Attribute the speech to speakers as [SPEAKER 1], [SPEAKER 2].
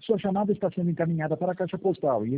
[SPEAKER 1] Sua chamada está sendo encaminhada para a caixa postal e